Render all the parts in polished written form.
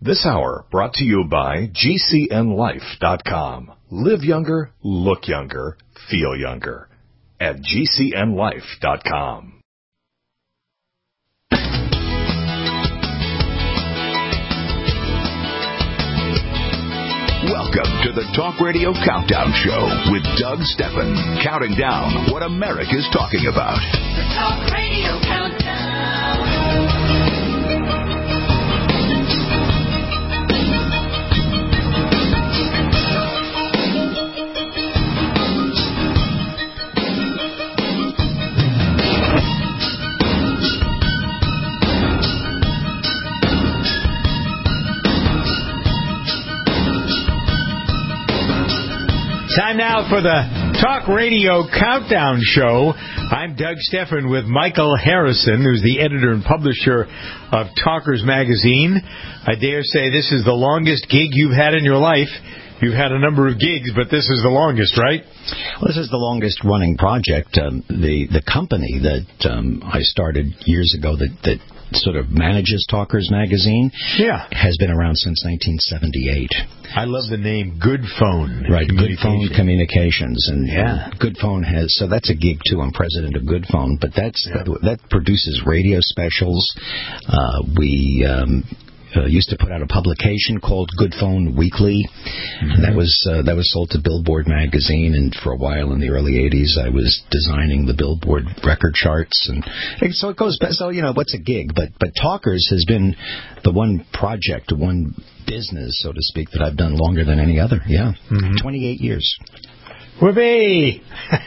This hour brought to you by GCNLife.com. Live younger, look younger, feel younger at GCNLife.com. Welcome to the Talk Radio Countdown Show with Doug Stephan, counting down what America's talking about. The Talk Radio Countdown. Time now for the Talk Radio Countdown Show. I'm Doug Stephan with Michael Harrison, who's the editor and publisher of Talkers Magazine. I dare say this is the longest gig you've had in your life. You've had a number of gigs, but this is the longest, right? Well, this is the longest running project. The company that I started years ago that sort of manages Talkers Magazine has been around since 1978. I love the name Good Phone. Right, Good Phone Communications. And Good Phone has, so that's a gig too. I'm president of Good Phone, but that produces radio specials. We used to put out a publication called Good Phone Weekly. And that was sold to Billboard magazine, and for a while in the early 80s I was designing the Billboard record charts, and so it goes back. So what's a gig, but Talkers has been the one project, one business, so to speak, that I've done longer than any other. 28 years. Whoopee!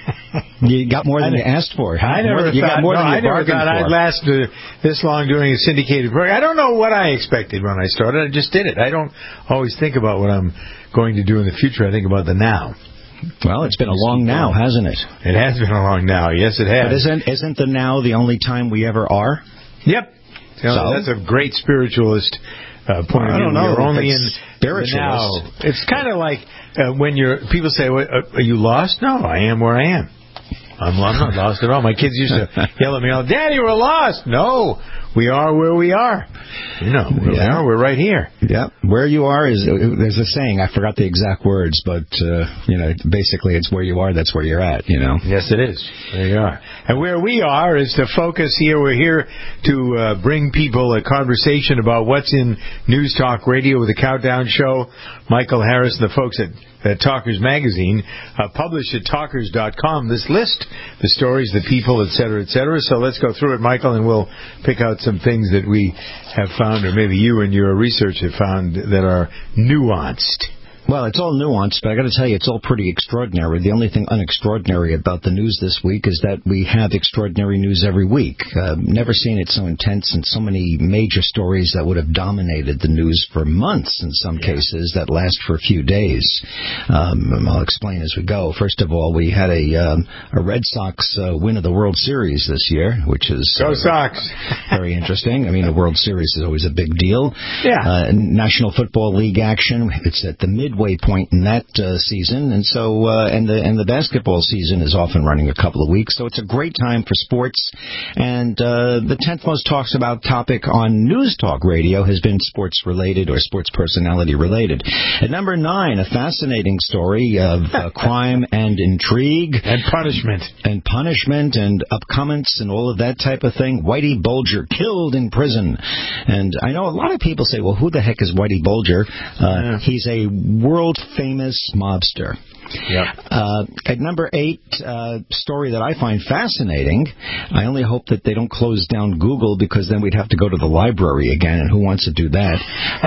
You got more than you asked for. I never thought I'd last this long doing a syndicated program. I don't know what I expected when I started. I just did it. I don't always think about what I'm going to do in the future. I think about the now. Well, it's been a long now, hasn't it? It has been a long now. Yes, it has. But isn't the now the only time we ever are? Yep. So that's a great spiritualist point of view. I don't know. You're only in the now. It's kind of like when people say, "Are you lost?" No, I am where I am. I'm not lost at all. My kids used to yell at me all, "Daddy, we're lost." No, we are where we are. We are. We're right here. Yeah, where you are is. There's a saying. I forgot the exact words, but basically, it's where you are. That's where you're at. Yes, it is. There you are. And where we are is to focus here. We're here to bring people a conversation about what's in News Talk Radio with the Countdown Show. Michael Harris and the folks at Talkers Magazine published at talkers.com this list, the stories, the people, et cetera, et cetera. So let's go through it, Michael, and we'll pick out some things that we have found, or maybe you and your research have found, that are nuanced. Well, it's all nuanced, but I got to tell you, it's all pretty extraordinary. The only thing unextraordinary about the news this week is that we have extraordinary news every week. Never seen it so intense, and so many major stories that would have dominated the news for months in some cases that last for a few days. I'll explain as we go. First of all, we had a Red Sox win of the World Series this year, which is Go Sox. Very interesting. I mean, the World Series is always a big deal. Yeah. National Football League action. It's at the midway point in that season, and so and the basketball season is off and running a couple of weeks, so it's a great time for sports. And the 10th most talked about topic on News Talk Radio has been sports related or sports personality related. At number 9, a fascinating story of crime and intrigue and punishment and upcoments and all of that type of thing. Whitey Bulger killed in prison, and I know a lot of people say, well, who the heck is Whitey Bulger? He's a world-famous mobster. Yep. At number 8, story that I find fascinating. I only hope that they don't close down Google, because then we'd have to go to the library again, and who wants to do that?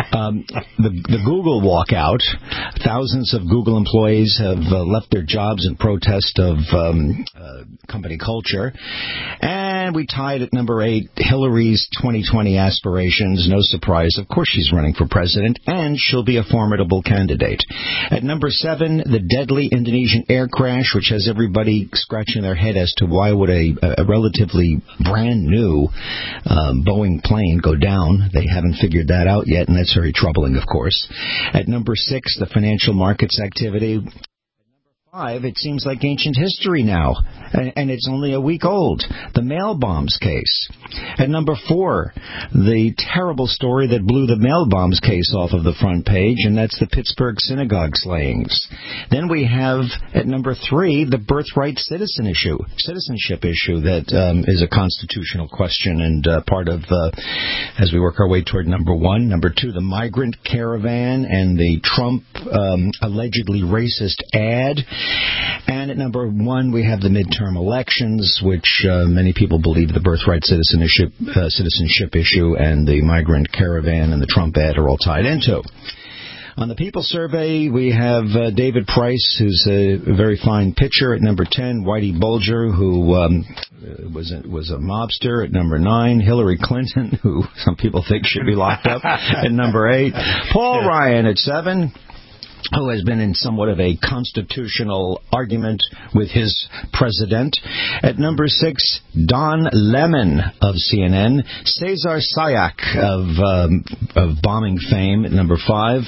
The Google walkout. Thousands of Google employees have left their jobs in protest of company culture. And we tied at number 8, Hillary's 2020 aspirations. No surprise. Of course she's running for president, and she'll be a formidable candidate. At number 7, the deadly Indonesian air crash, which has everybody scratching their head as to why would a relatively brand new Boeing plane go down. They haven't figured that out yet, and that's very troubling, of course. At number 6, the financial markets activity. It seems like ancient history now, and it's only a week old. The mail bombs case. At number 4, the terrible story that blew the mail bombs case off of the front page, and that's the Pittsburgh synagogue slayings. Then we have, at number 3, the birthright citizenship issue that is a constitutional question and part of, as we work our way toward number 1. Number 2, the migrant caravan and the Trump allegedly racist ad. And at number 1, we have the midterm elections, which many people believe the birthright citizenship issue and the migrant caravan and the Trump ad are all tied into. On the People Survey, we have David Price, who's a very fine pitcher, at number 10. Whitey Bulger, who was a mobster, at number 9. Hillary Clinton, who some people think should be locked up, at number 8. Paul Ryan at 7. Who has been in somewhat of a constitutional argument with his president. At number 6, Don Lemon of CNN. Cesar Sayak of bombing fame at number 5.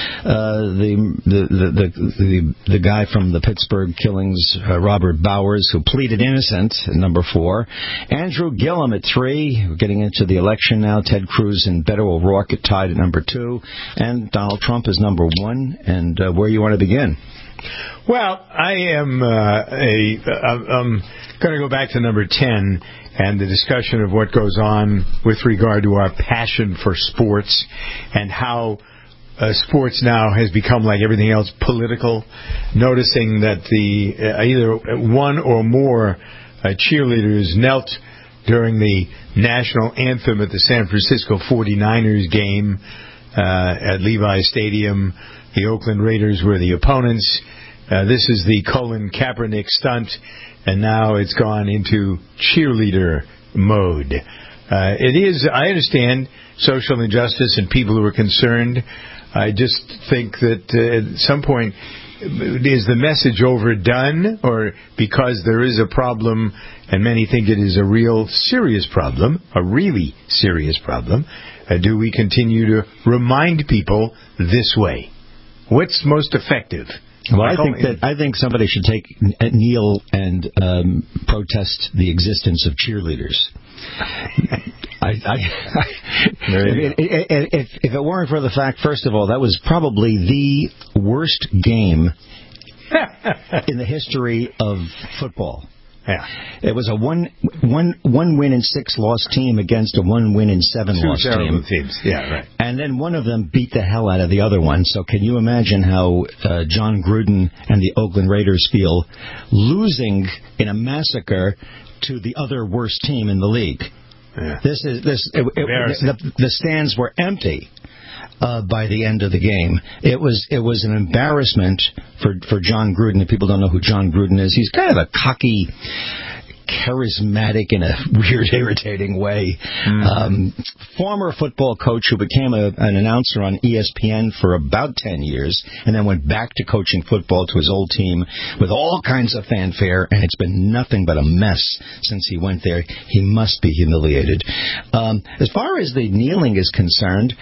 The guy from the Pittsburgh killings, Robert Bowers, who pleaded innocent at number 4. Andrew Gillum at 3. We're getting into the election now. Ted Cruz and Beto O'Rourke tied at number 2. And Donald Trump is number 1. And where you want to begin? Well, I'm going to go back to number 10 and the discussion of what goes on with regard to our passion for sports and how sports now has become, like everything else, political. Noticing that either one or more cheerleaders knelt during the national anthem at the San Francisco 49ers game at Levi Stadium. The Oakland Raiders were the opponents. This is the Colin Kaepernick stunt, and now it's gone into cheerleader mode. It is, I understand, social injustice and people who are concerned. I just think that at some point, is the message overdone, or because there is a problem, and many think it is a really serious problem, do we continue to remind people this way? What's most effective? Well, I think somebody should kneel and protest the existence of cheerleaders. If it weren't for the fact, first of all, that was probably the worst game in the history of football. Yeah. It was a one win and 6 loss team against a 1 win and 7 loss team. Teams. Yeah, right. And then one of them beat the hell out of the other one. So can you imagine how John Gruden and the Oakland Raiders feel losing in a massacre to the other worst team in the league? Yeah. The stands were empty. By the end of the game, it was an embarrassment for John Gruden. If people don't know who John Gruden is, he's kind of a cocky, charismatic in a weird, irritating way. Former football coach who became an announcer on ESPN for about 10 years and then went back to coaching football to his old team with all kinds of fanfare, and it's been nothing but a mess since he went there. He must be humiliated. As far as the kneeling is concerned,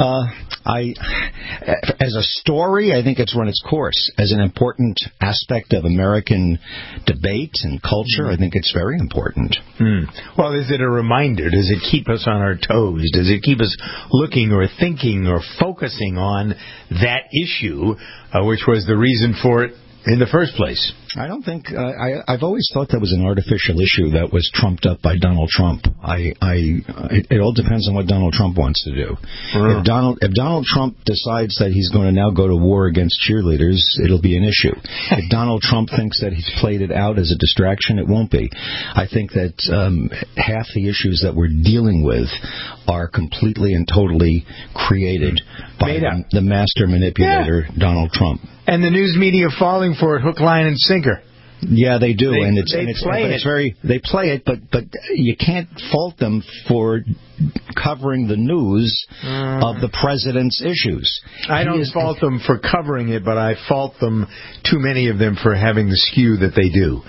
as a story, I think it's run its course. As an important aspect of American debate and culture, I think it's very important. Well, is it a reminder? Does it keep us on our toes? Does it keep us looking or thinking or focusing on that issue, which was the reason for it in the first place? I don't think I've always thought that was an artificial issue that was trumped up by Donald Trump. It all depends on what Donald Trump wants to do. If Donald Trump decides that he's going to now go to war against cheerleaders, it'll be an issue. If Donald Trump thinks that he's played it out as a distraction, it won't be. I think that half the issues that we're dealing with are completely and totally created by the master manipulator, Donald Trump. And the news media falling for it, hook, line, and sinker. Yeah, they do, they play it, but you can't fault them for covering the news of the president's issues. I don't fault them for covering it, but I fault them, too many of them, for having the skew that they do.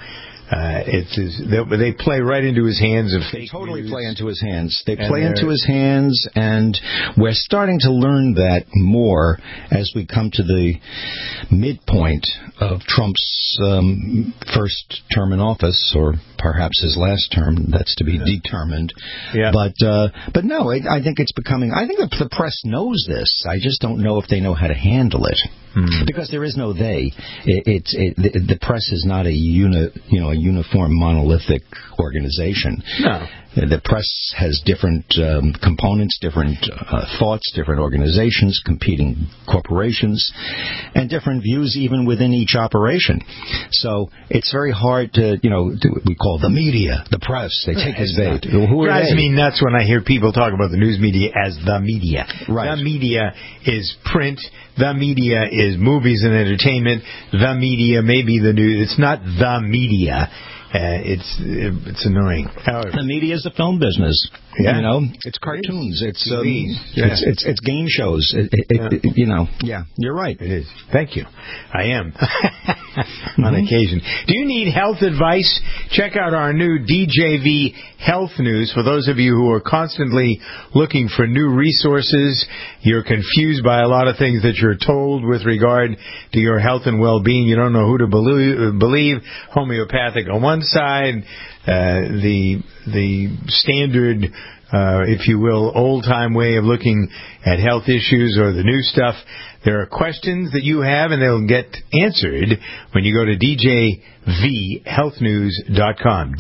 They play right into his hands of fake totally news. play into his hands. They play into his hands, and we're starting to learn that more as we come to the midpoint of Trump's first term in office, or perhaps his last term. That's to be determined. Yeah. But no, I think it's becoming. I think the press knows this. I just don't know if they know how to handle it. Because there is no they. The press is not a uniform monolithic organization. No. The press has different components, different thoughts, different organizations, competing corporations, and different views even within each operation. So it's very hard to, we call the media, the press. They take his bait. Who are drives they? me nuts when I hear people talk about the news media as the media. Right. The media is print. The media is movies and entertainment. The media may be the news. It's not the media. It's annoying. However, the media is the film business. Yeah. It's cartoons. It's Yeah. it's game shows. Yeah, you're right. It is. Thank you. I am. On occasion. Do you need health advice? Check out our new DJV Health News. For those of you who are constantly looking for new resources, you're confused by a lot of things that you're told with regard to your health and well-being. You don't know who to believe. Homeopathic on one side, the standard, if you will, old-time way of looking at health issues, or the new stuff. There are questions that you have, and they'll get answered when you go to djvhealthnews.com.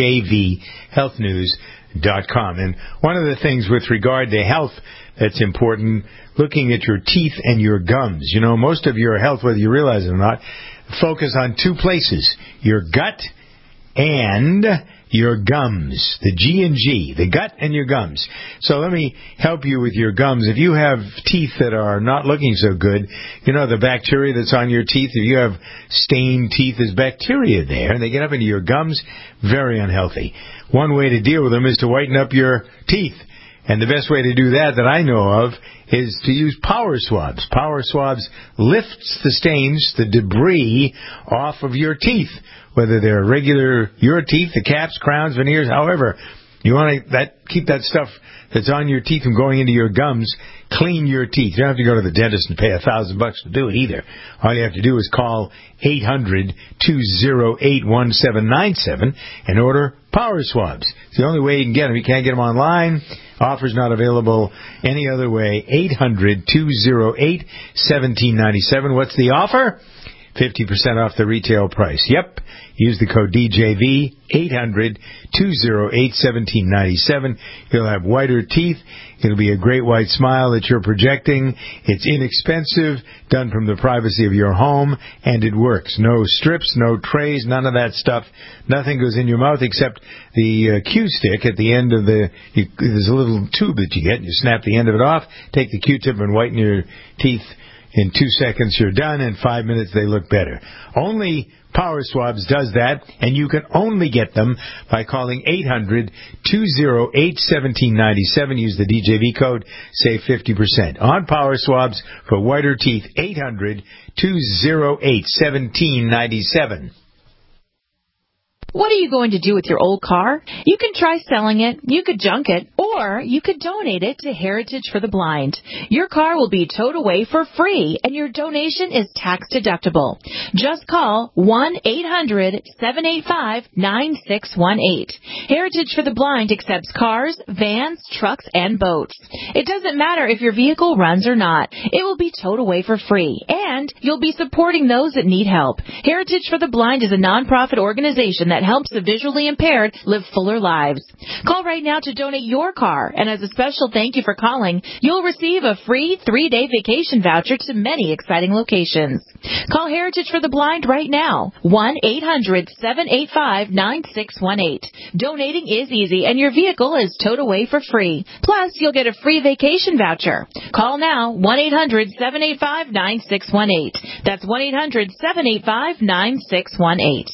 djvhealthnews.com. And one of the things with regard to health that's important, looking at your teeth and your gums. Most of your health, whether you realize it or not, focus on two places: your gut and your gums, the G&G, the gut and your gums. So let me help you with your gums. If you have teeth that are not looking so good, the bacteria that's on your teeth, if you have stained teeth, there's bacteria there, and they get up into your gums, very unhealthy. One way to deal with them is to whiten up your teeth. And the best way to do that I know of is to use Power Swabs. Power Swabs lifts the stains, the debris off of your teeth, whether they're regular, your teeth, the caps, crowns, veneers, however. You want to keep that stuff that's on your teeth from going into your gums. Clean your teeth. You don't have to go to the dentist and pay $1,000 to do it either. All you have to do is call 800-208-1797 and order Power Swabs. It's the only way you can get them. You can't get them online. Offer's not available any other way. 800-208-1797. What's the offer? 50% off the retail price. Yep. Use the code DJV, 800-208-1797. You'll have whiter teeth. It'll be a great white smile that you're projecting. It's inexpensive, done from the privacy of your home, and it works. No strips, no trays, none of that stuff. Nothing goes in your mouth except the Q-stick at the end of there's a little tube that you get, and you snap the end of it off, take the Q-tip and whiten your teeth. In 2 seconds, you're done. In 5 minutes, they look better. Only Power Swabs does that, and you can only get them by calling 800-208-1797. Use the DJV code, save 50%. On Power Swabs for whiter teeth, 800-208-1797. What are you going to do with your old car? You can try selling it, you could junk it, or you could donate it to Heritage for the Blind. Your car will be towed away for free, and your donation is tax deductible. Just call 1-800-785-9618. Heritage for the Blind accepts cars, vans, trucks, and boats. It doesn't matter if your vehicle runs or not. It will be towed away for free, and you'll be supporting those that need help. Heritage for the Blind is a nonprofit organization that helps the visually impaired live fuller lives. Call right now to donate your car, and as a special thank you for calling, you'll receive a free 3-day vacation voucher to many exciting locations. Call Heritage for the Blind right now, 1-800-785-9618. Donating is easy, and your vehicle is towed away for free. Plus, you'll get a free vacation voucher. Call now, 1-800-785-9618. That's 1-800-785-9618.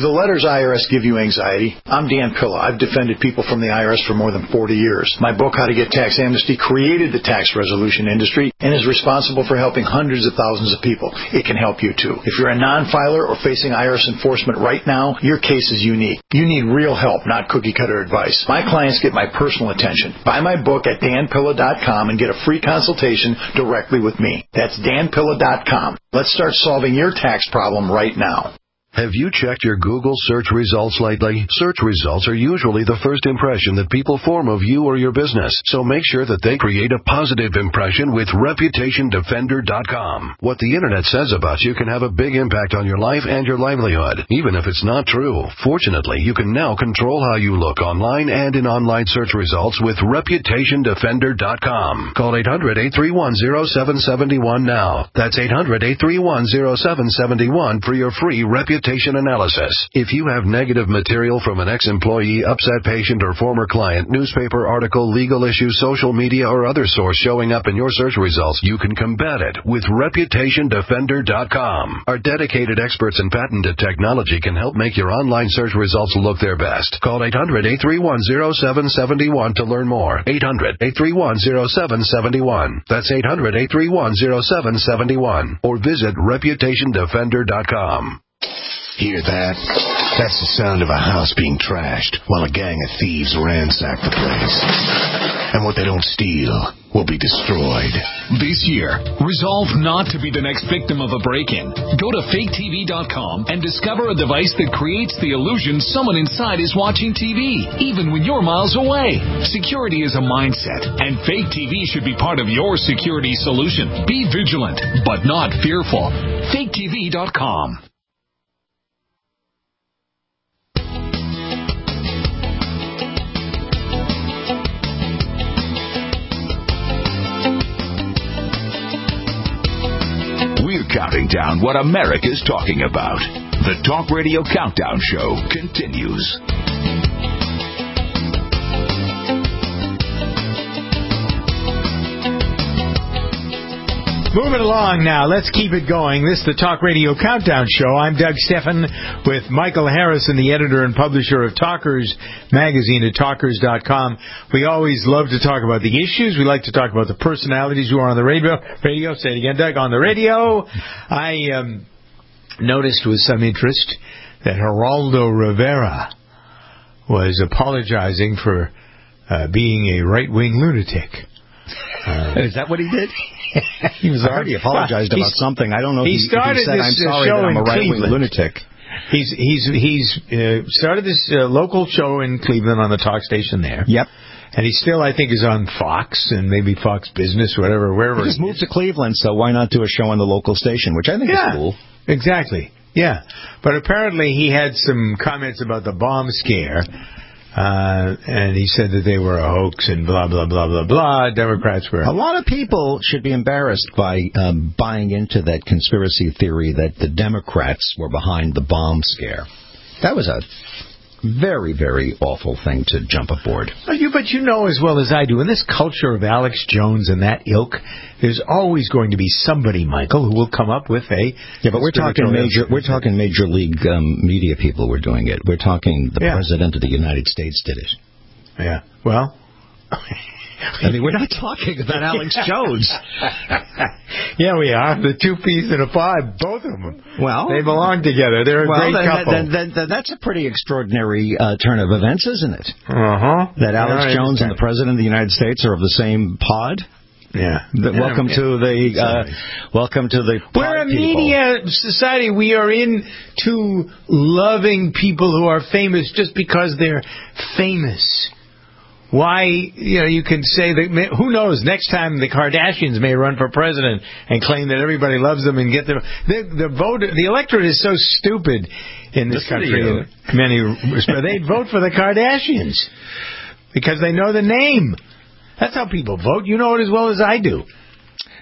the letters IRS give you anxiety, I'm Dan Pilla. I've defended people from the IRS for more than 40 years. My book, How to Get Tax Amnesty, created the tax resolution industry and is responsible for helping hundreds of thousands of people. It can help you too. If you're a non-filer or facing IRS enforcement right now, your case is unique. You need real help, not cookie-cutter advice. My clients get my personal attention. Buy my book at danpilla.com and get a free consultation directly with me. That's danpilla.com. Let's start solving your tax problem right now. Have you checked your Google search results lately? Search results are usually the first impression that people form of you or your business, so make sure that they create a positive impression with ReputationDefender.com. What the Internet says about you can have a big impact on your life and your livelihood, even if it's not true. Fortunately, you can now control how you look online and in online search results with ReputationDefender.com. Call 800-831-0771 now. That's 800-831-0771 for your free reputation analysis. If you have negative material from an ex-employee, upset patient, or former client, newspaper article, legal issue, social media, or other source showing up in your search results, you can combat it with ReputationDefender.com. Our dedicated experts in patented technology can help make your online search results look their best. Call 800-831-0771 to learn more. 800-831-0771. That's 800-831-0771. Or visit ReputationDefender.com. Hear that? That's the sound of a house being trashed while a gang of thieves ransack the place. And what they don't steal will be destroyed. This year, resolve not to be the next victim of a break-in. Go to faketv.com and discover a device that creates the illusion someone inside is watching TV, even when you're miles away. Security is a mindset, and Fake TV should be part of your security solution. Be vigilant, but not fearful. faketv.com. We're counting down what America's talking about. The Talk Radio Countdown Show continues. Moving along now. Let's keep it going. This is the Talk Radio Countdown Show. I'm Doug Steffen with Michael Harrison, the editor and publisher of Talkers magazine at talkers.com. We always love to talk about the issues. We like to talk about the personalities who are on the radio. Say it again, Doug. On the radio. I noticed with some interest that Geraldo Rivera was apologizing for being a right-wing lunatic. Is that what he did? He was already apologized about something. I don't know if he started said, this I'm sorry show that I'm a right-wing Cleveland. lunatic. He's started this local show in Cleveland on the talk station there. Yep. And he still, I think, is on Fox and maybe Fox Business, whatever, wherever. He just moved to Cleveland, so why not do a show on the local station, which I think is cool. Exactly. Yeah. But apparently he had some comments about the bomb scare. And he said that they were a hoax and blah, blah, blah, blah, blah. Democrats were. A lot of people should be embarrassed by buying into that conspiracy theory that the Democrats were behind the bomb scare. That was a very, very awful thing to jump aboard. But you know as well as I do, in this culture of Alex Jones and that ilk, there's always going to be somebody, Michael, who will come up with a... Yeah, but we're talking major league media people were doing it. We're talking the President of the United States did it. Yeah, well... I mean, we're not talking about Alex Jones. Yeah, we are. The two peas in a pod, both of them. Well, they belong together. They're a great couple. That's a pretty extraordinary turn of events, isn't it? Uh-huh. That Alex Jones and the President of the United States are of the same pod. Yeah. Welcome to the We're a media society. We are into loving people who are famous just because they're famous. Why, you can say that, who knows, next time the Kardashians may run for president and claim that everybody loves them and get them. The electorate is so stupid in this country in many respects. They'd vote for the Kardashians because they know the name. That's how people vote. You know it as well as I do.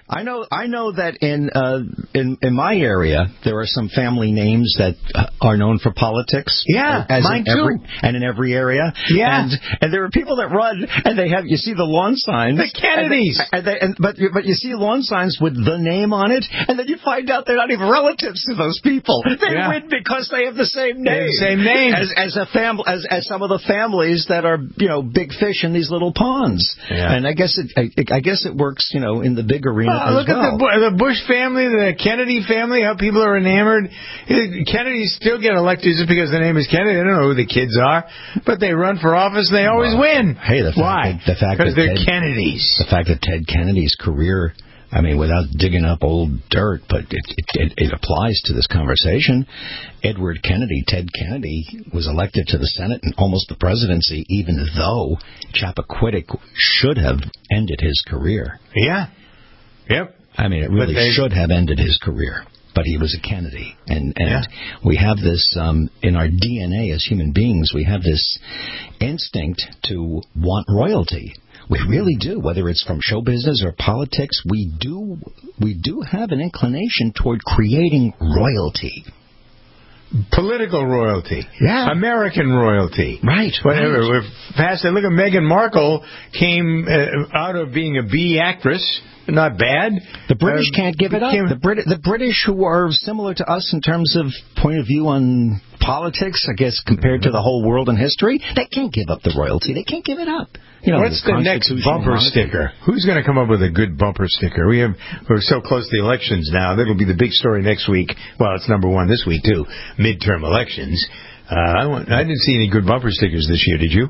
I know that in my area there are some family names that are known for politics. Yeah, mine too. And in every area. Yeah. And there are people that run and you see the lawn signs. The Kennedys. But you see lawn signs with the name on it, and then you find out they're not even relatives to those people. They win because they have the same name. As some of the families that are, big fish in these little ponds. Yeah. And I guess it works, in the big arena. Look at the Bush family, the Kennedy family, how people are enamored. Kennedys still get elected just because the name is Kennedy. They don't know who the kids are, but they run for office and they always win. Hey, why? Because they're Kennedys. The fact that Ted Kennedy's career, without digging up old dirt, but it applies to this conversation. Ted Kennedy was elected to the Senate and almost the presidency, even though Chappaquiddick should have ended his career. Yeah. Yep. It really should have ended his career. But he was a Kennedy. And we have this, in our DNA as human beings, we have this instinct to want royalty. We really do. Whether it's from show business or politics, we do have an inclination toward creating royalty. Political royalty. Yeah. American royalty. Right. Whatever. We're fast. Look at Meghan Markle came out of being a B actress. Not bad. The British can't give it up. The British, who are similar to us in terms of point of view on politics, I guess, compared to the whole world and history, they can't give up the royalty. They can't give it up. What's the next bumper sticker? Who's going to come up with a good bumper sticker? We're so close to the elections now. That'll be the big story next week. Well, it's number one this week, too. Midterm elections. I didn't see any good bumper stickers this year, did you?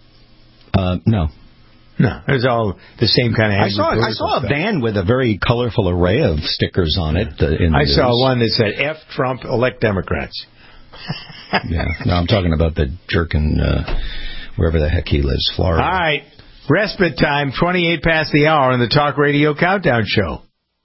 No. No, it was all the same kind of. I saw a van with a very colorful array of stickers on it. I saw one that said "F Trump, elect Democrats." Yeah, no, I'm talking about the jerk in wherever the heck he lives, Florida. All right, respite time, 28 past the hour on the Talk Radio Countdown Show.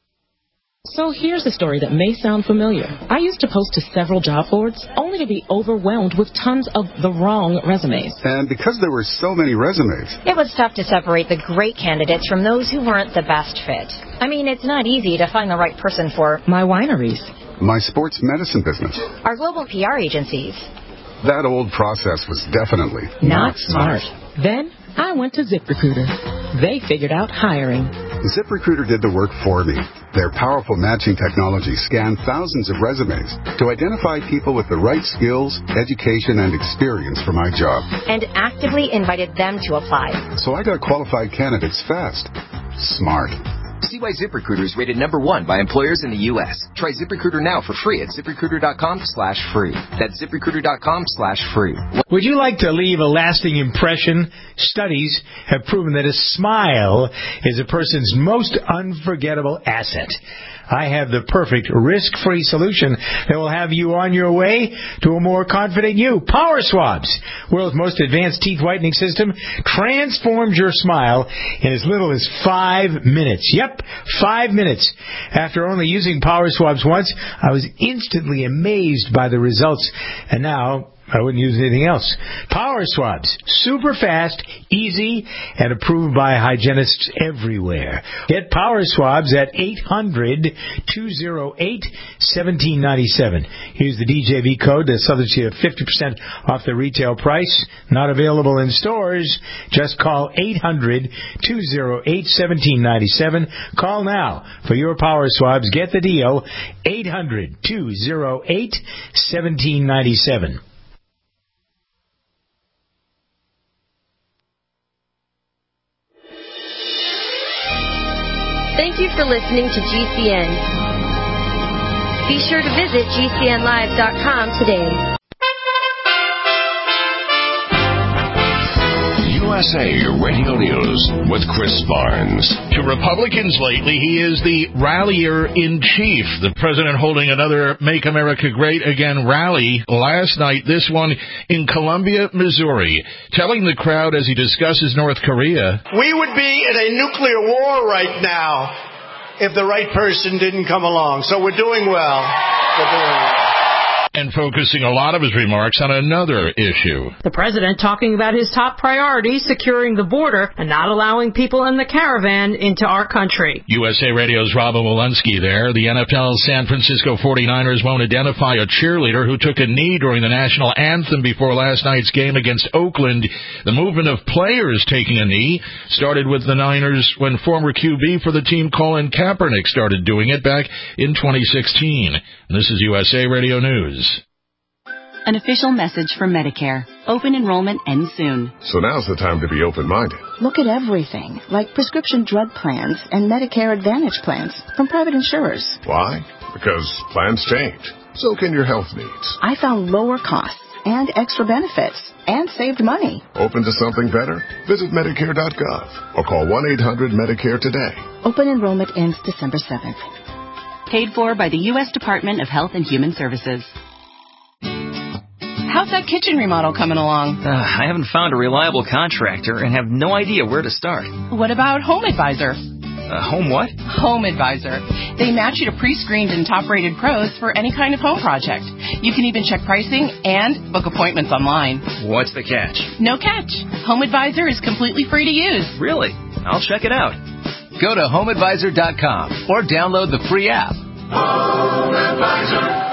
So here's a story that may sound familiar. I used to post to several job boards, only to be overwhelmed with tons of the wrong resumes. And because there were so many resumes, it was tough to separate the great candidates from those who weren't the best fit. It's not easy to find the right person for my wineries, my sports medicine business, our global PR agencies. That old process was definitely not smart. Then I went to ZipRecruiter. They figured out hiring. ZipRecruiter did the work for me. Their powerful matching technology scanned thousands of resumes to identify people with the right skills, education, and experience for my job. And actively invited them to apply. So I got qualified candidates fast. Smart. See why ZipRecruiter is rated #1 by employers in the U.S. Try ZipRecruiter now for free at ZipRecruiter.com/free. That's ZipRecruiter.com/free. Would you like to leave a lasting impression? Studies have proven that a smile is a person's most unforgettable asset. I have the perfect risk-free solution that will have you on your way to a more confident you. Power Swabs, world's most advanced teeth whitening system, transforms your smile in as little as 5 minutes. Yep, 5 minutes. After only using Power Swabs once, I was instantly amazed by the results. And now I wouldn't use anything else. Power Swabs, super fast, easy, and approved by hygienists everywhere. Get Power Swabs at 800-208-1797. Use the DJV code that subjects you to 50% off the retail price. Not available in stores. Just call 800-208-1797. Call now for your Power Swabs. Get the deal. 800-208-1797. Thank you for listening to GCN. Be sure to visit GCNlive.com today. USA Radio News with Chris Barnes. To Republicans lately, he is the rallier-in-chief. The president holding another Make America Great Again rally last night, this one in Columbia, Missouri, telling the crowd as he discusses North Korea. We would be in a nuclear war right now if the right person didn't come along. So we're doing well. And focusing a lot of his remarks on another issue. The president talking about his top priority, securing the border and not allowing people in the caravan into our country. USA Radio's Robin Walensky there. The NFL San Francisco 49ers won't identify a cheerleader who took a knee during the national anthem before last night's game against Oakland. The movement of players taking a knee started with the Niners when former QB for the team Colin Kaepernick started doing it back in 2016. And this is USA Radio News. An official message from Medicare. Open enrollment ends soon. So now's the time to be open-minded. Look at everything, like prescription drug plans and Medicare Advantage plans from private insurers. Why? Because plans change. So can your health needs. I found lower costs and extra benefits and saved money. Open to something better? Visit Medicare.gov or call 1-800-MEDICARE today. Open enrollment ends December 7th. Paid for by the U.S. Department of Health and Human Services. How's that kitchen remodel coming along? I haven't found a reliable contractor and have no idea where to start. What about Home Advisor? Home what? Home Advisor. They match you to pre-screened and top-rated pros for any kind of home project. You can even check pricing and book appointments online. What's the catch? No catch. Home Advisor is completely free to use. Really? I'll check it out. Go to HomeAdvisor.com or download the free app. Home Advisor.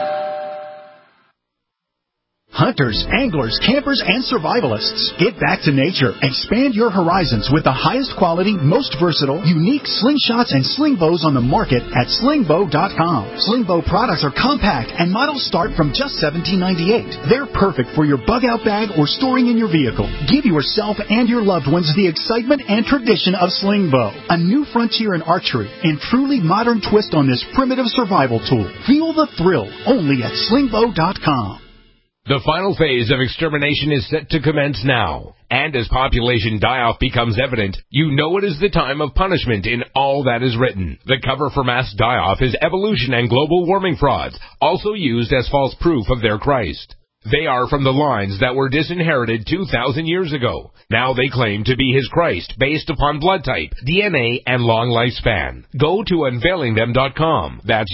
Hunters, anglers, campers, and survivalists. Get back to nature. Expand your horizons with the highest quality, most versatile, unique slingshots and sling bows on the market at slingbow.com. Slingbow products are compact and models start from just $17.98. They're perfect for your bug-out bag or storing in your vehicle. Give yourself and your loved ones the excitement and tradition of Slingbow, a new frontier in archery and truly modern twist on this primitive survival tool. Feel the thrill only at slingbow.com. The final phase of extermination is set to commence now. And as population die-off becomes evident, you know it is the time of punishment in all that is written. The cover for mass die-off is evolution and global warming frauds, also used as false proof of their Christ. They are from the lines that were disinherited 2,000 years ago. Now they claim to be his Christ based upon blood type, DNA, and long lifespan. Go to unveilingthem.com. That's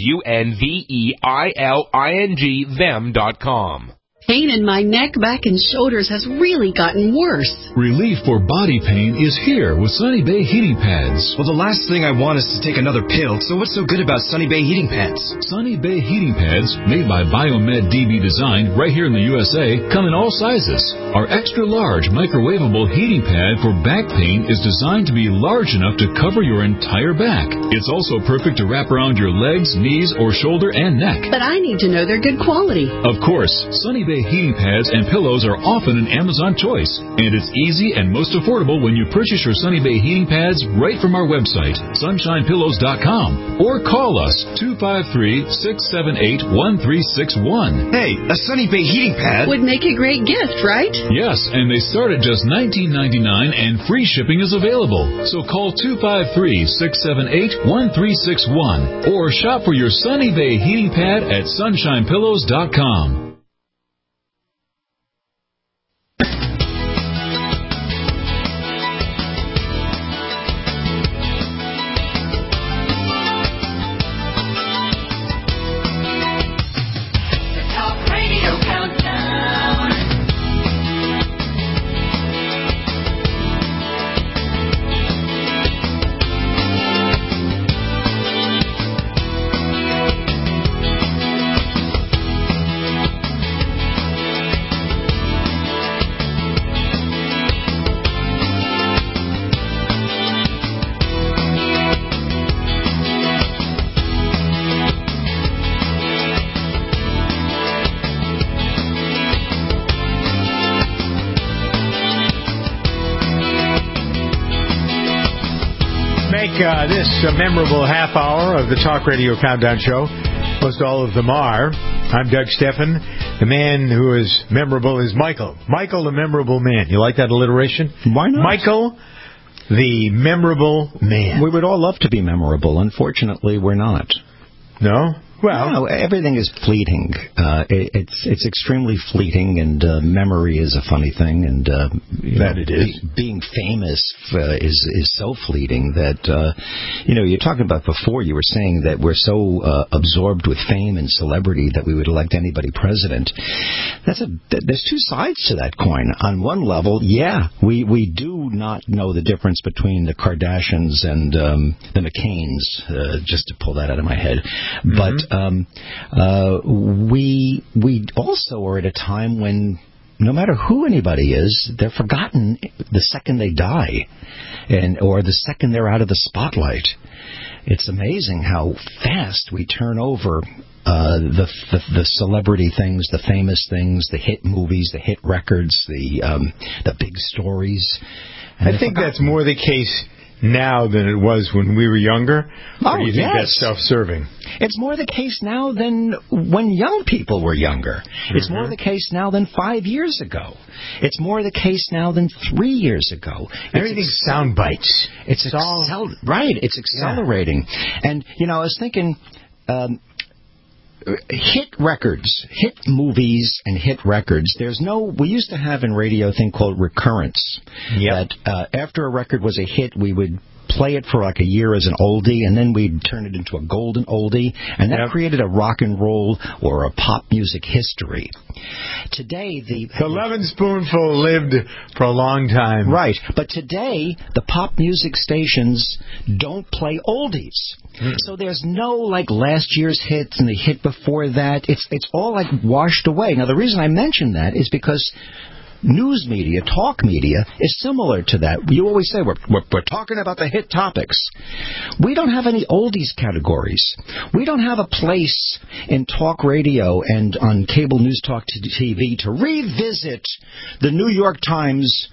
UNVEILING them.com. Pain in my neck, back, and shoulders has really gotten worse. Relief for body pain is here with Sunny Bay Heating Pads. Well, the last thing I want is to take another pill, so what's so good about Sunny Bay Heating Pads? Sunny Bay Heating Pads, made by Biomed DB Design right here in the USA, come in all sizes. Our extra-large microwavable heating pad for back pain is designed to be large enough to cover your entire back. It's also perfect to wrap around your legs, knees, or shoulder and neck. But I need to know they're good quality. Of course, Sunny Bay heating pads and pillows are often an Amazon choice, and it's easy and most affordable when you purchase your Sunny Bay heating pads right from our website, sunshinepillows.com, or call us 253-678-1361. Hey, a Sunny Bay heating pad would make a great gift, right? Yes, and they start at just $19.99 and free shipping is available. So call 253-678-1361 or shop for your Sunny Bay heating pad at sunshinepillows.com. This memorable half hour of the Talk Radio Countdown Show. Most all of them are. I'm Doug Steffen. The man who is memorable is Michael. Michael, the memorable man. You like that alliteration? Why not? Michael, the memorable man. We would all love to be memorable. Unfortunately, we're not. No? Well, everything is fleeting. It's extremely fleeting, and memory is a funny thing. And it is. Being famous is so fleeting that you're talking about before. You were saying that we're so absorbed with fame and celebrity that we would elect anybody president. There's two sides to that coin. On one level, we do not know the difference between the Kardashians and the McCains, just to pull that out of my head. But we also are at a time when no matter who anybody is, they're forgotten the second they die, or the second they're out of the spotlight. It's amazing how fast we turn over the celebrity things, the famous things, the hit movies, the hit records, the big stories. I think that's more the case now than it was when we were younger? Or do you think that's self-serving? It's more the case now than when young people were younger. It's more the case now than 5 years ago. It's more the case now than 3 years ago. Everything's sound bites. It's right. It's accelerating. And, I was thinking... hit records, hit movies and hit records. We used to have in radio a thing called recurrence. That after a record was a hit, we would play it for like a year as an oldie, and then we'd turn it into a golden oldie, and that created a rock and roll or a pop music history. Today, the Lovin' Spoonful lived for a long time. Right, but today, the pop music stations don't play oldies. So there's no, like, last year's hits and the hit before that. It's all, like, washed away. Now, the reason I mention that is because news media, talk media, is similar to that. You always say, we're talking about the hit topics. We don't have any oldies categories. We don't have a place in talk radio and on cable news talk TV to revisit the New York Times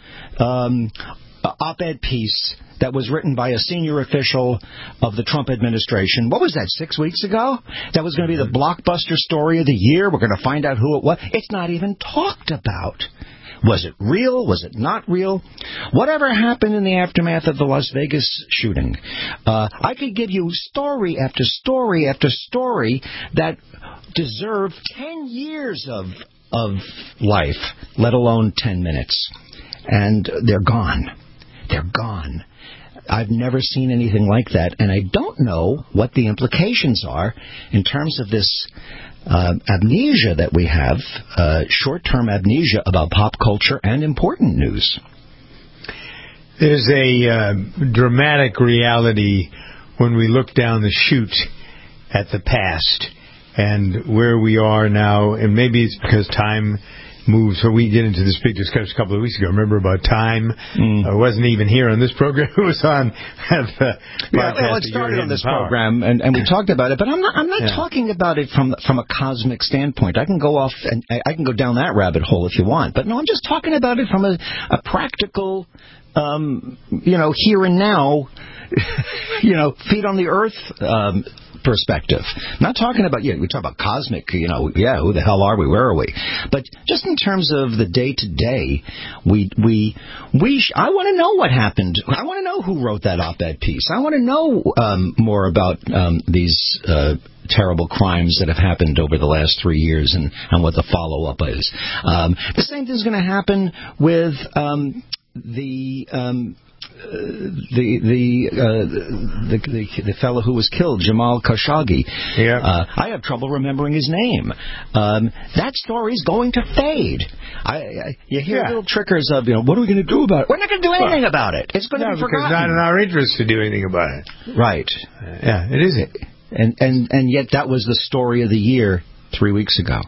op-ed piece that was written by a senior official of the Trump administration. What was that, 6 weeks ago? That was going to be the blockbuster story of the year. We're going to find out who it was. It's not even talked about. Was it real? Was it not real? Whatever happened in the aftermath of the Las Vegas shooting? I could give you story after story after story that deserve 10 years of life, let alone 10 minutes. And they're gone. They're gone. I've never seen anything like that, and I don't know what the implications are in terms of this amnesia that we have, short-term amnesia about pop culture and important news. There's a dramatic reality when we look down the chute at the past and where we are now, and maybe it's because time moves. So we get into this big discussion a couple of weeks ago. Remember about time? I wasn't even here on this program. It was on the podcast. It started on this program, and we talked about it. But I'm not talking about it from a cosmic standpoint. I can go off and I can go down that rabbit hole if you want. But no, I'm just talking about it from a practical, here and now, feet on the earth perspective. Not talking about, we talk about cosmic, who the hell are we, where are we? But just in terms of the day-to-day, I want to know what happened. I want to know who wrote that op-ed piece. I want to know more about these terrible crimes that have happened over the last 3 years and what the follow-up is. The same thing's going to happen with the fellow who was killed, Jamal Khashoggi. I have trouble remembering his name. That story's going to fade. You hear little trickers of, what are we going to do about it? We're not going to do anything about it. It's going to be forgotten. It's not in our interest to do anything about it. Right. It isn't. And yet that was the story of the year 3 weeks ago.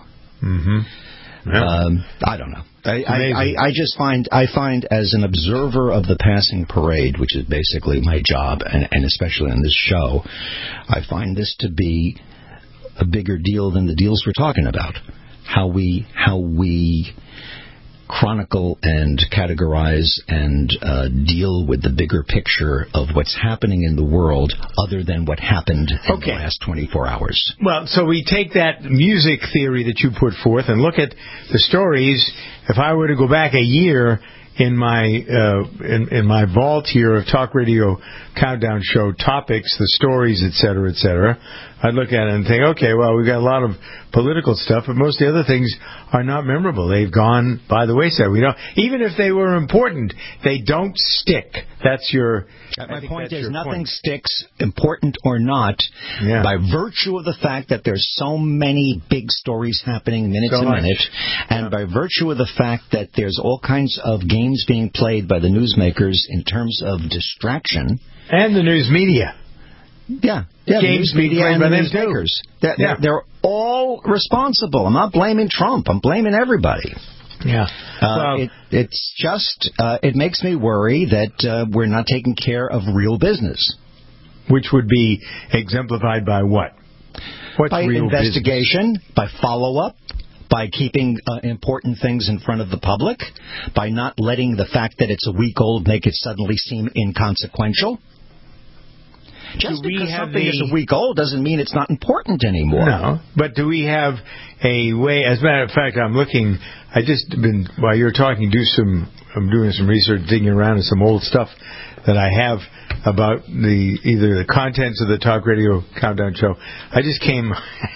I don't know. I find as an observer of the passing parade, which is basically my job, and especially on this show, I find this to be a bigger deal than the deals we're talking about. How we chronicle and categorize and deal with the bigger picture of what's happening in the world other than what happened in the last 24 hours. Well, so we take that music theory that you put forth and look at the stories. If I were to go back a year in my in my vault here of Talk Radio Countdown Show topics, the stories, et cetera, I'd look at it and think, okay, well, we've got a lot of political stuff, but most of the other things are not memorable. They've gone by the wayside. We don't, even if they were important, they don't stick. That's your. My point is, nothing sticks, important or not, by virtue of the fact that there's so many big stories happening minute to minute, and by virtue of the fact that there's all kinds of games being played by the newsmakers in terms of distraction. And the news media. Yeah, games media and the newsmakers. They're all responsible. I'm not blaming Trump. I'm blaming everybody. Yeah. It's just, it makes me worry that we're not taking care of real business. Which would be exemplified by what? What's by real investigation, business? by follow-up, by keeping important things in front of the public, by not letting the fact that it's a week old make it suddenly seem inconsequential. Just because something is a week old doesn't mean it's not important anymore. No, but do we have a way? As a matter of fact, I'm looking. I just been while you're talking, I'm doing some research, digging around in some old stuff that I have about either the contents of the Talk Radio Countdown Show. I just came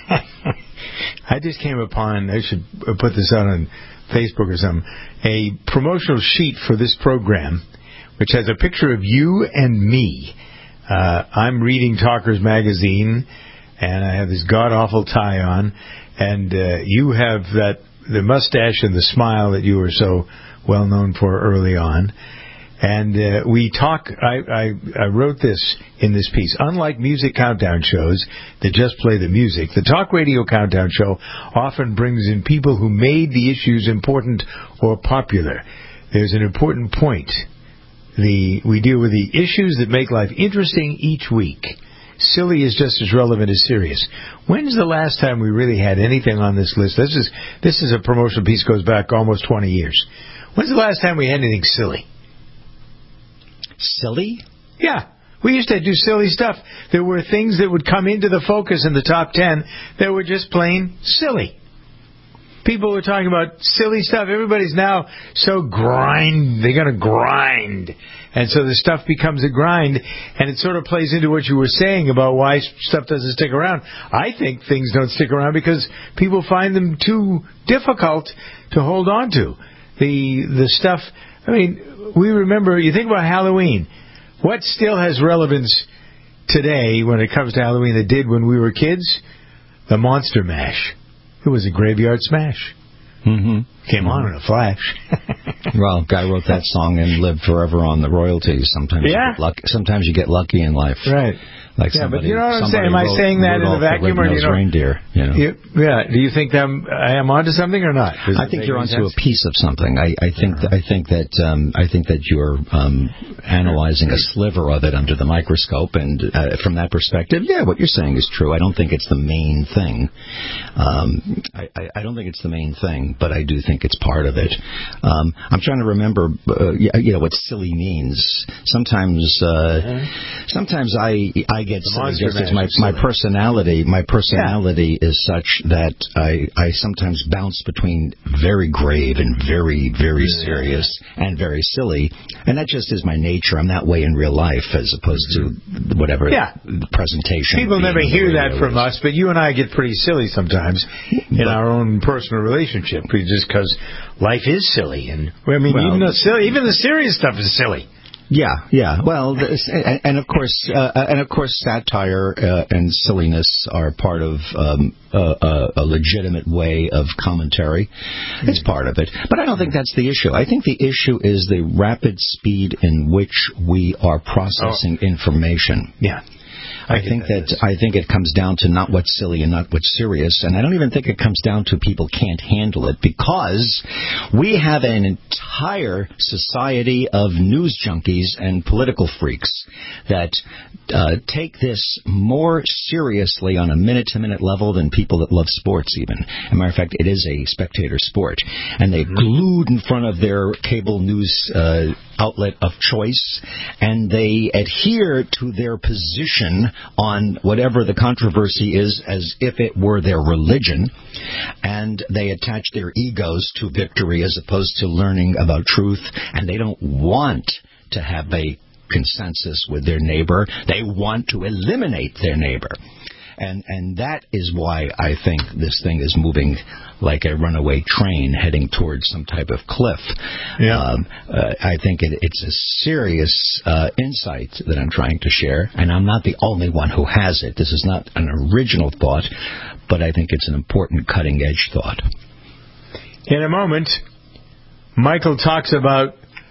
upon. I should put this out on Facebook or something. A promotional sheet for this program, which has a picture of you and me. I'm reading Talkers Magazine, and I have this god-awful tie on, and you have the mustache and the smile that you were so well known for early on. And we talk, I wrote this in this piece. Unlike music countdown shows that just play the music, the Talk Radio Countdown Show often brings in people who made the issues important or popular. There's an important point. We deal with the issues that make life interesting each week. Silly is just as relevant as serious. When's the last time we really had anything on this list? This is a promotional piece, goes back almost 20 years. When's the last time we had anything silly? Silly? Yeah. We used to do silly stuff. There were things that would come into the focus in the top 10 that were just plain silly. People were talking about silly stuff. Everybody's now so they're going to grind. And so the stuff becomes a grind, and it sort of plays into what you were saying about why stuff doesn't stick around. I think things don't stick around because people find them too difficult to hold on to. The stuff, I mean, we remember, you think about Halloween. What still has relevance today when it comes to Halloween that did when we were kids? The Monster Mash. It was a graveyard smash. Mm-hmm. Came on in a flash. Well, guy wrote that song and lived forever on the royalties. Sometimes you get lucky in life. Right. Like but you know what I'm saying? Am I saying that in a vacuum, or do you know? Reindeer, you know? Yeah. Do you think I am onto something or not? I think you're onto a piece of something. I think that you're analyzing a sliver of it under the microscope, and from that perspective, what you're saying is true. I don't think it's the main thing. I don't think it's the main thing, but I do think it's part of it. I'm trying to remember, what silly means. Sometimes I get silly just as my personality is such that I sometimes bounce between very grave and very, very serious and very silly, and that just is my nature. I'm that way in real life as opposed to whatever the presentation. People never hear that from us, but you and I get pretty silly sometimes in our own personal relationship, just because life is silly, and even the serious stuff is silly. Yeah. Well, and of course, satire and silliness are part of a legitimate way of commentary. It's part of it, but I don't think that's the issue. I think the issue is the rapid speed in which we are processing information. Yeah. I think it comes down to not what's silly and not what's serious, and I don't even think it comes down to people can't handle it, because we have an entire society of news junkies and political freaks that take this more seriously on a minute-to-minute level than people that love sports even. As a matter of fact, it is a spectator sport, and they're glued in front of their cable news outlet of choice, and they adhere to their position on whatever the controversy is as if it were their religion, and they attach their egos to victory as opposed to learning about truth, and they don't want to have a consensus with their neighbor. They want to eliminate their neighbor. And that is why I think this thing is moving like a runaway train heading towards some type of cliff. Yeah. I think it's a serious insight that I'm trying to share, and I'm not the only one who has it. This is not an original thought, but I think it's an important cutting-edge thought. In a moment, Michael talks about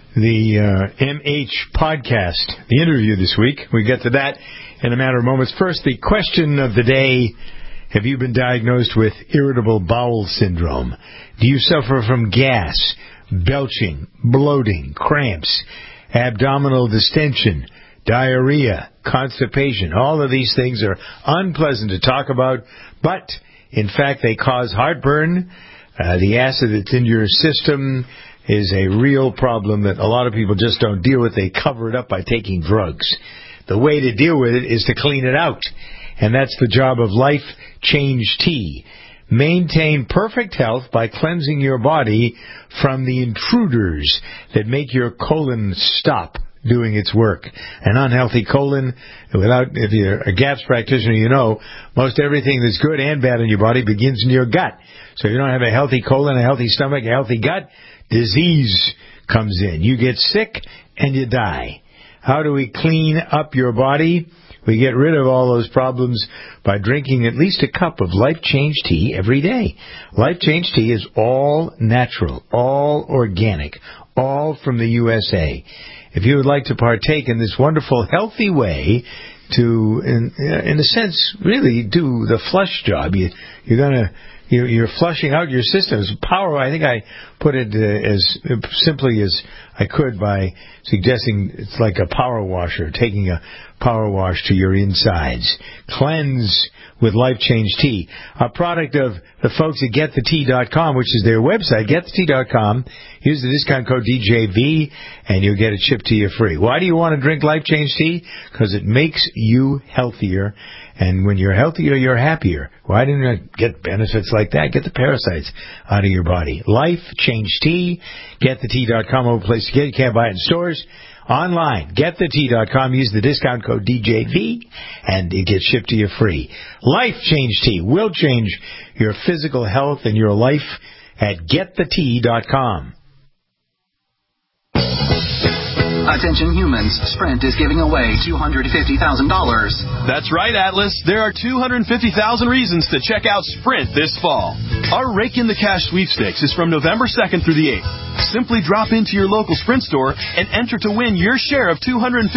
the MH podcast, the interview this week. We get to that in a matter of moments. First, the question of the day: have you been diagnosed with irritable bowel syndrome? Do you suffer from gas, belching, bloating, cramps, abdominal distension, diarrhea, constipation? All of these things are unpleasant to talk about, but in fact they cause heartburn. The acid that's in your system is a real problem that a lot of people just don't deal with. They cover it up by taking drugs. The way to deal with it is to clean it out. And that's the job of Life Change Tea. Maintain perfect health by cleansing your body from the intruders that make your colon stop doing its work. An unhealthy colon, if you're a GAPS practitioner, you know most everything that's good and bad in your body begins in your gut. So if you don't have a healthy colon, a healthy stomach, a healthy gut, disease comes in. You get sick and you die. How do we clean up your body? We get rid of all those problems by drinking at least a cup of Life Change Tea every day. Life Change Tea is all natural, all organic, all from the USA. If you would like to partake in this wonderful, healthy way to, in a sense, really do the flush job, you're flushing out your system. It's power. I think I put it as simply as I could by suggesting it's like a power washer, taking a power wash to your insides. Cleanse with Life Change Tea, a product of the folks at GetTheTea.com, which is their website, GetTheTea.com. Use the discount code DJV, and you'll get it shipped to you free. Why do you want to drink Life Change Tea? Because it makes you healthier, and when you're healthier, you're happier. Why didn't you get benefits like that? Get the parasites out of your body. Life Change Tea, GetTheTea.com, over place to get it. You can't buy it in stores. Online, GetTheTea.com, use the discount code DJV, and it gets shipped to you free. Life Change Tea will change your physical health and your life at GetTheTea.com. Attention humans, Sprint is giving away $250,000. That's right, Atlas. There are 250,000 reasons to check out Sprint this fall. Our Rake in the Cash sweepstakes is from November 2nd through the 8th. Simply drop into your local Sprint store and enter to win your share of $250,000.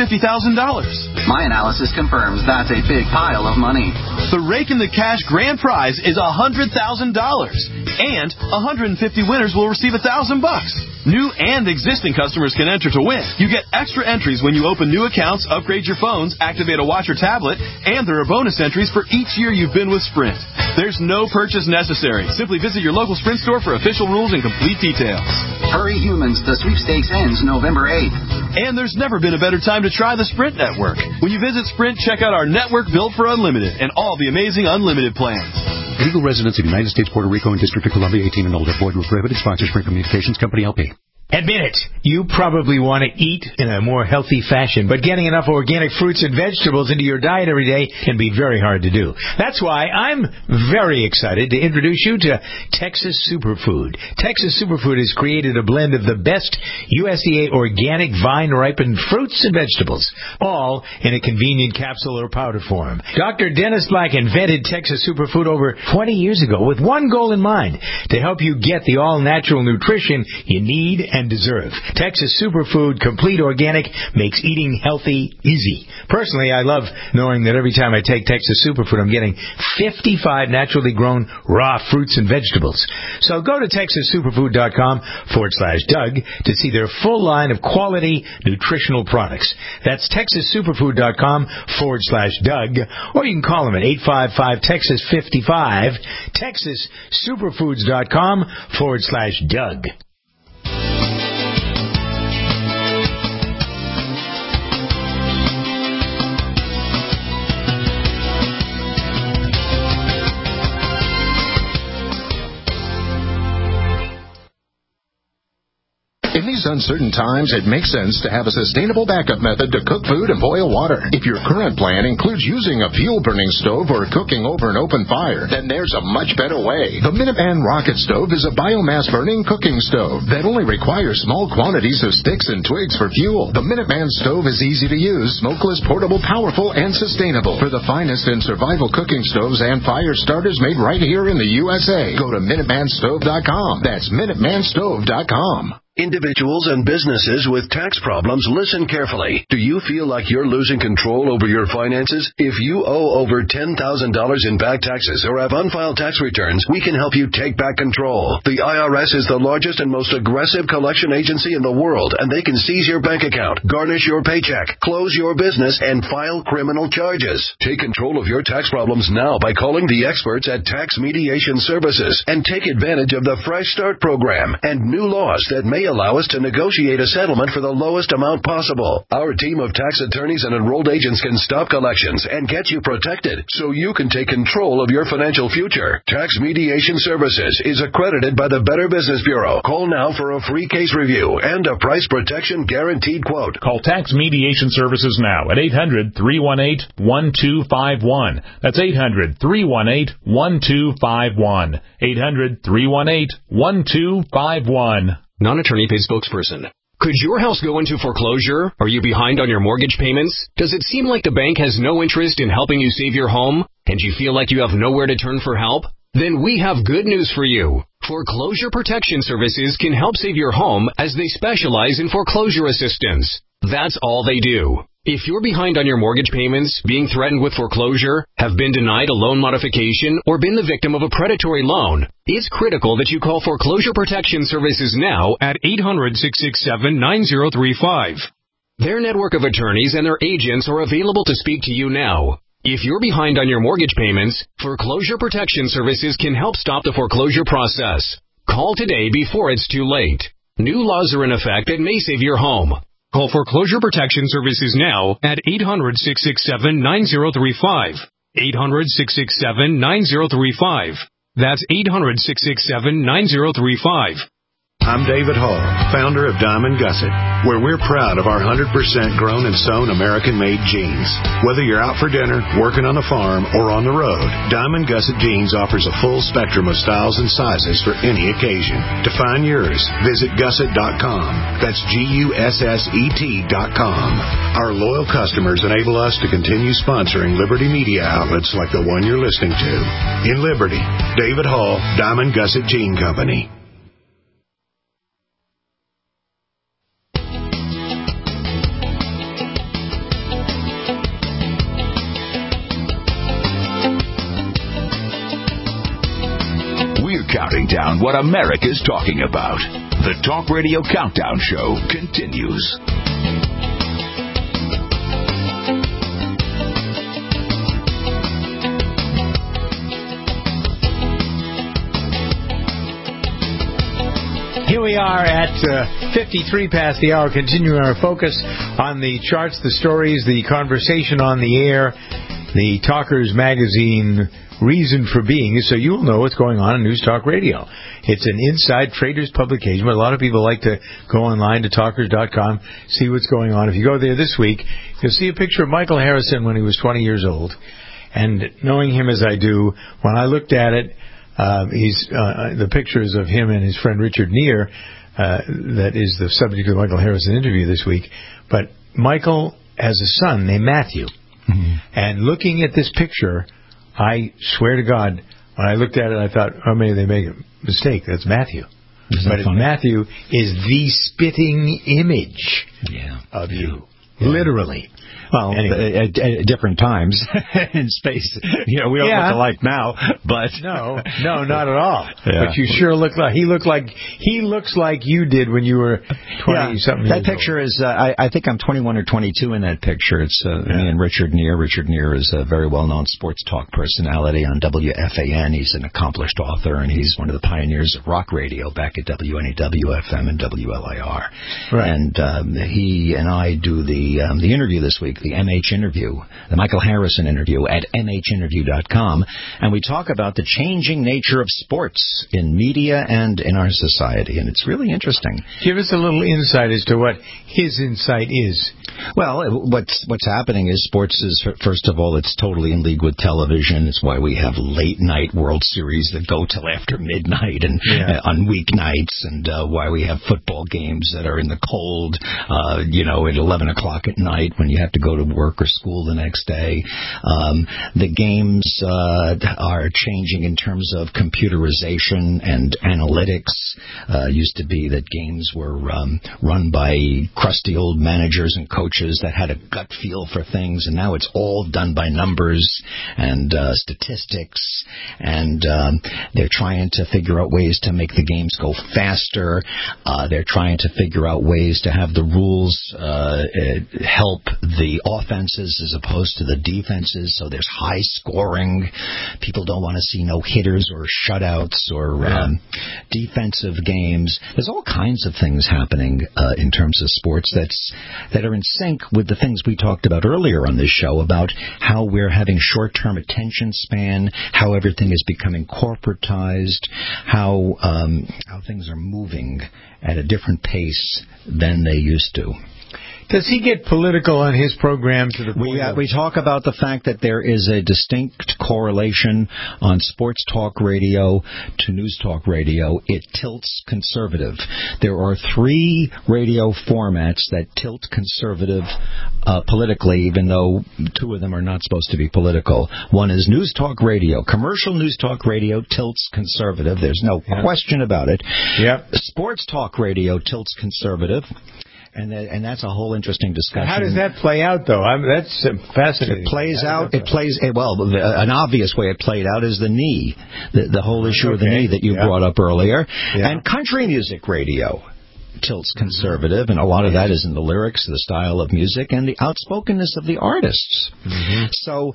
My analysis confirms that's a big pile of money. The Rake in the Cash grand prize is $100,000, and 150 winners will receive $1,000. New and existing customers can enter to win. You get extra entries when you open new accounts, upgrade your phones, activate a watch or tablet, and there are bonus entries for each year you've been with Sprint. There's no purchase necessary. Simply visit your local Sprint store for official rules and complete details. Hurry, humans. The sweepstakes ends November 8th. And there's never been a better time to try the Sprint network. When you visit Sprint, check out our network built for unlimited and all the amazing unlimited plans. Legal residents of the United States, Puerto Rico, and District of Columbia, 18 and older. Void where prohibited. Sponsor Sprint Communications Company, LP. Admit it, you probably want to eat in a more healthy fashion, but getting enough organic fruits and vegetables into your diet every day can be very hard to do. That's why I'm very excited to introduce you to Texas Superfood. Texas Superfood has created a blend of the best USDA organic vine-ripened fruits and vegetables, all in a convenient capsule or powder form. Dr. Dennis Black invented Texas Superfood over 20 years ago with one goal in mind, to help you get the all-natural nutrition you need and deserve. Texas Superfood Complete Organic makes eating healthy easy. Personally, I love knowing that every time I take Texas Superfood, I'm getting 55 naturally grown raw fruits and vegetables. So go to TexasSuperfood.com/Doug to see their full line of quality nutritional products. That's TexasSuperfood.com/Doug, or you can call them at 855-TEXAS-55, TexasSuperfoods.com/Doug. uncertain times, it makes sense to have a sustainable backup method to cook food and boil water. If your current plan includes using a fuel-burning stove or cooking over an open fire, then there's a much better way. The Minuteman Rocket Stove is a biomass-burning cooking stove that only requires small quantities of sticks and twigs for fuel. The Minuteman stove is easy to use, smokeless, portable, powerful, and sustainable. For the finest in survival cooking stoves and fire starters made right here in the USA, go to MinutemanStove.com. That's MinutemanStove.com. Individuals and businesses with tax problems, listen carefully. Do you feel like you're losing control over your finances? If you owe over $10,000 in back taxes or have unfiled tax returns, we can help you take back control. The IRS is the largest and most aggressive collection agency in the world, and they can seize your bank account, garnish your paycheck, close your business, and file criminal charges. Take control of your tax problems now by calling the experts at Tax Mediation Services and take advantage of the Fresh Start program and new laws that may allow us to negotiate a settlement for the lowest amount possible. Our team of tax attorneys and enrolled agents can stop collections and get you protected so you can take control of your financial future. Tax Mediation Services is accredited by the Better Business Bureau. Call now for a free case review and a price protection guaranteed quote. Call Tax Mediation Services now at 800-318-1251. That's 800-318-1251. 800-318-1251. Non-attorney paid spokesperson. Could your house go into foreclosure? Are you behind on your mortgage payments? Does it seem like the bank has no interest in helping you save your home? And you feel like you have nowhere to turn for help? Then we have good news for you. Foreclosure Protection Services can help save your home as they specialize in foreclosure assistance. That's all they do. If you're behind on your mortgage payments, being threatened with foreclosure, have been denied a loan modification, or been the victim of a predatory loan, it's critical that you call Foreclosure Protection Services now at 800-667-9035. Their network of attorneys and their agents are available to speak to you now. If you're behind on your mortgage payments, Foreclosure Protection Services can help stop the foreclosure process. Call today before it's too late. New laws are in effect that may save your home. Call Foreclosure Protection Services now at 800-667-9035. 800-667-9035. That's 800-667-9035. I'm David Hall, founder of Diamond Gusset, where we're proud of our 100% grown and sewn American-made jeans. Whether you're out for dinner, working on a farm, or on the road, Diamond Gusset Jeans offers a full spectrum of styles and sizes for any occasion. To find yours, visit Gusset.com. That's Gusset.com. Our loyal customers enable us to continue sponsoring Liberty media outlets like the one you're listening to. In Liberty, David Hall, Diamond Gusset Jean Company. Counting down what America's talking about. The Talk Radio Countdown Show continues. Here we are at 53 past the hour, continuing our focus on the charts, the stories, the conversation on the air, the Talkers Magazine reason for being is so you'll know what's going on in News Talk Radio. It's an inside traders publication, but a lot of people like to go online to talkers.com, see what's going on. If you go there this week, you'll see a picture of Michael Harrison when he was 20 years old. And knowing him as I do, when I looked at it, the pictures of him and his friend Richard Neer, that is the subject of the Michael Harrison interview this week. But Michael has a son named Matthew. Mm-hmm. And looking at this picture, I swear to God, when I looked at it, I thought, oh, maybe they make a mistake. That's Matthew. But Matthew is the spitting image of you. Literally. Well, anyway. at different times in space. We don't look alike now, but no, not at all. Yeah. But you sure look like he looks like you did when you were 20-something. That picture is. I think I'm 21 or 22 in that picture. It's me and Richard Neer. Richard Neer is a very well-known sports talk personality on WFAN. He's an accomplished author, and he's one of the pioneers of rock radio back at WNEW-FM and WLIR. Right. And he and I do the interview this week week, the MH interview, the Michael Harrison interview at mhinterview.com, and we talk about the changing nature of sports in media and in our society, and it's really interesting. Give us a little insight as to what his insight is. Well, what's happening is sports is, first of all, it's totally in league with television. It's why we have late-night World Series that go till after midnight and on weeknights, and why we have football games that are in the cold, at 11 o'clock at night when you have to go to work or school the next day. The games are changing in terms of computerization and analytics. Used to be that games were run by crusty old managers and coaches that had a gut feel for things, and now it's all done by numbers and statistics, and they're trying to figure out ways to make the games go faster. They're trying to figure out ways to have the rules help the offenses as opposed to the defenses, so there's high scoring. People don't want to see no-hitters or shutouts or defensive games. There's all kinds of things happening in terms of sports that are in sync with the things we talked about earlier on this show about how we're having short-term attention span, how everything is becoming corporatized, how things are moving at a different pace than they used to. Does he get political on his program to the point we talk about the fact that there is a distinct correlation on sports talk radio to news talk radio. It tilts conservative. There are 3 radio formats that tilt conservative politically, even though 2 of them are not supposed to be political. One is news talk radio. Commercial news talk radio tilts conservative. There's no question about it. Sports talk radio tilts conservative. And that's a whole interesting discussion. How does that play out, though? That's fascinating. An obvious way it played out is the knee, the whole issue of the knee that you brought up earlier. And country music radio tilts conservative, and a lot of that is in the lyrics, the style of music, and the outspokenness of the artists. So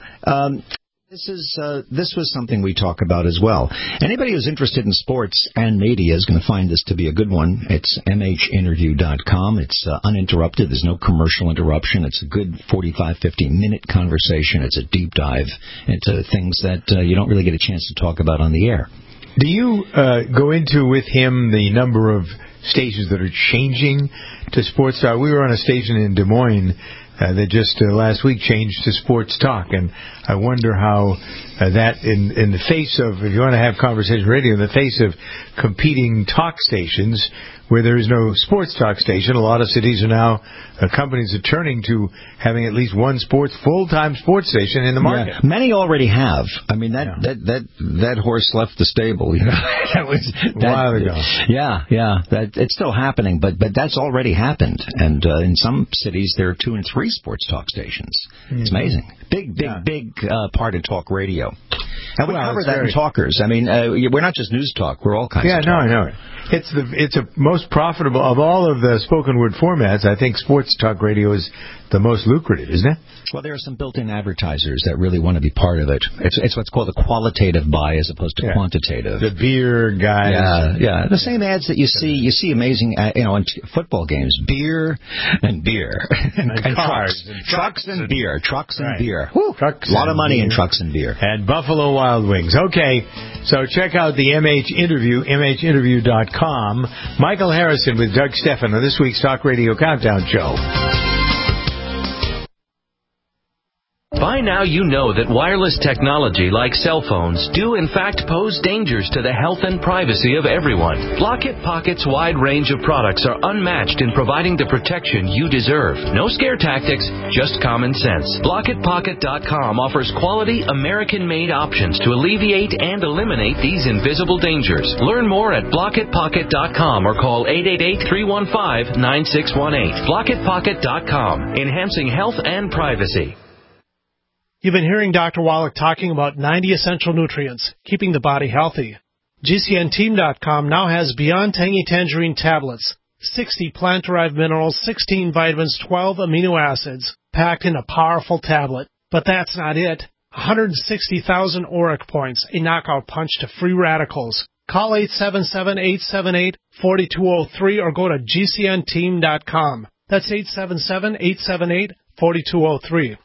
this was something we talk about as well. Anybody who's interested in sports and media is going to find this to be a good one. It's mhinterview.com. It's uninterrupted. There's no commercial interruption. It's a good 45, 50-minute conversation. It's a deep dive into things that you don't really get a chance to talk about on the air. Do you go into with him the number of stations that are changing to sports talk? We were on a station in Des Moines that just last week changed to sports talk, and I wonder how that, in the face of, if you want to have conversation radio, in the face of competing talk stations where there is no sports talk station, a lot of cities are now, companies are turning to having at least one full-time sports station in the market. Many already have. I mean, that horse left the stable. That was a while ago. It's still happening, but that's already happened. And in some cities, there are 2 and 3 sports talk stations. It's amazing. Big part of talk radio. And we cover that in Talkers. I mean, we're not just news talk. We're all kinds of talk. I know it. It's a most profitable of all of the spoken word formats. I think sports talk radio is the most lucrative, isn't it? Well, there are some built-in advertisers that really want to be part of it. It's what's called a qualitative buy as opposed to quantitative. The beer guys. The same ads that you see amazing, in football games. Beer and cars. Trucks and beer. Woo, a lot of money in trucks and beer. And Buffalo Wild Wings. Okay, so check out the MH interview, mhinterview.com. Michael Harrison with Doug Stephan on this week's Talk Radio Countdown Show. By now you know that wireless technology like cell phones do in fact pose dangers to the health and privacy of everyone. Blockit Pocket's wide range of products are unmatched in providing the protection you deserve. No scare tactics, just common sense. BlockitPocket.com offers quality American-made options to alleviate and eliminate these invisible dangers. Learn more at BlockitPocket.com or call 888-315-9618. BlockitPocket.com, enhancing health and privacy. You've been hearing Dr. Wallach talking about 90 essential nutrients, keeping the body healthy. GCNteam.com now has Beyond Tangy Tangerine tablets, 60 plant-derived minerals, 16 vitamins, 12 amino acids, packed in a powerful tablet. But that's not it. 160,000 auric points, a knockout punch to free radicals. Call 877-878-4203 or go to GCNteam.com. That's 877-878-4203. 4203.